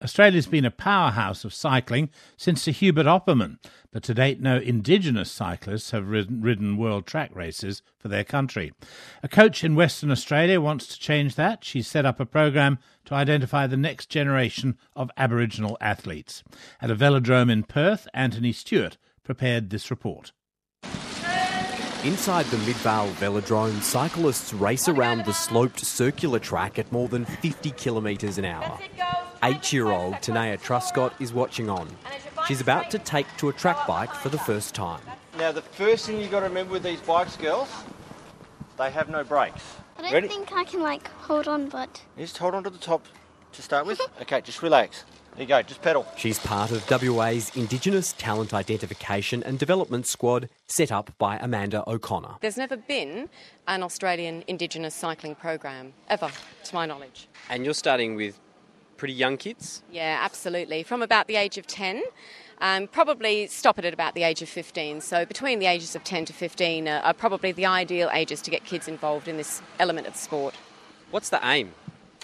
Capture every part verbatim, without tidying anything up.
Australia's been a powerhouse of cycling since Sir Hubert Opperman, but to date no Indigenous cyclists have ridden, ridden world track races for their country. A coach in Western Australia wants to change that. She's set up a program to identify the next generation of Aboriginal athletes. At a velodrome in Perth, Anthony Stewart prepared this report. Inside the Midvale Velodrome, cyclists race around the sloped circular track at more than fifty kilometres an hour. Eight-year-old Tanea Truscott is watching on. She's about to take to a track bike for the first time. Now, the first thing you've got to remember with these bikes, girls, they have no brakes. I don't Ready? think I can, like, hold on, but... You just hold on to the top to start with. Okay, just relax. There you go, just pedal. She's part of W A's Indigenous Talent Identification and Development Squad, set up by Amanda O'Connor. There's never been an Australian Indigenous cycling program, ever, to my knowledge. And you're starting with pretty young kids? Yeah, absolutely. From about the age of ten, um, probably stop it at about the age of fifteen. So between the ages of ten to fifteen are, are probably the ideal ages to get kids involved in this element of the sport. What's the aim?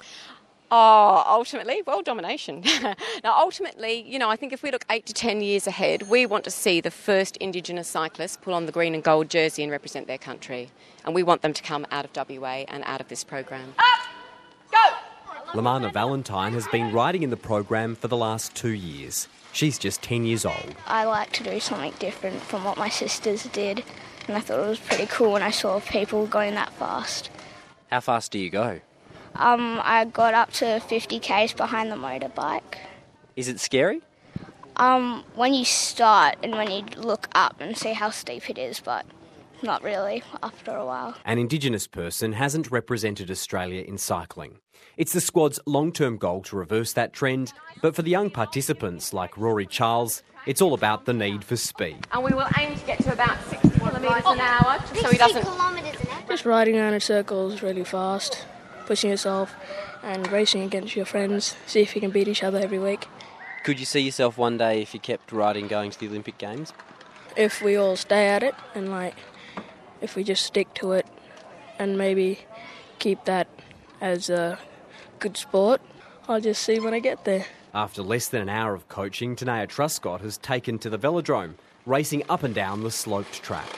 Oh, ultimately, world domination. Now, ultimately, you know, I think if we look eight to ten years ahead, we want to see the first Indigenous cyclists pull on the green and gold jersey and represent their country. And we want them to come out of W A and out of this program. Up! Go! Lamana Valentine has been riding in the program for the last two years. She's just ten years old. I like to do something different from what my sisters did, and I thought it was pretty cool when I saw people going that fast. How fast do you go? Um, I got up to fifty kays behind the motorbike. Is it scary? Um, when you start and when you look up and see how steep it is, but not really after a while. An Indigenous person hasn't represented Australia in cycling. It's the squad's long-term goal to reverse that trend, but for the young participants like Rory Charles, it's all about the need for speed. And we will aim to get to about sixty kilometres an hour, just so he doesn't... kilometres an hour? Just riding around in circles really fast, pushing yourself and racing against your friends, see if you can beat each other every week. Could you see yourself one day, if you kept riding, going to the Olympic Games? If we all stay at it and, like, if we just stick to it and maybe keep that as a good sport, I'll just see when I get there. After less than an hour of coaching, Tanea Truscott has taken to the velodrome, racing up and down the sloped track.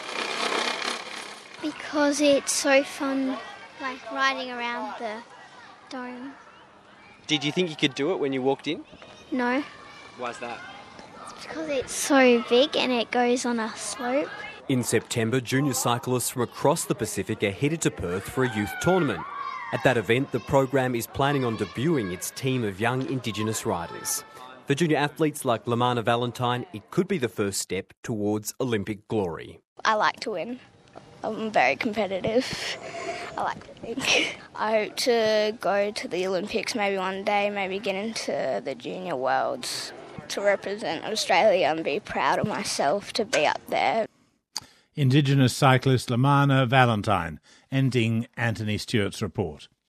Because it's so fun, like riding around the dome. Did you think you could do it when you walked in? No. Why's that? It's because it's so big and it goes on a slope. In September, junior cyclists from across the Pacific are headed to Perth for a youth tournament. At that event, the program is planning on debuting its team of young Indigenous riders. For junior athletes like Lamana Valentine, it could be the first step towards Olympic glory. I like to win. I'm very competitive, I like to think. I hope to go to the Olympics maybe one day, maybe get into the junior worlds to represent Australia and be proud of myself to be up there. Indigenous cyclist Lamana Valentine, ending Anthony Stewart's report.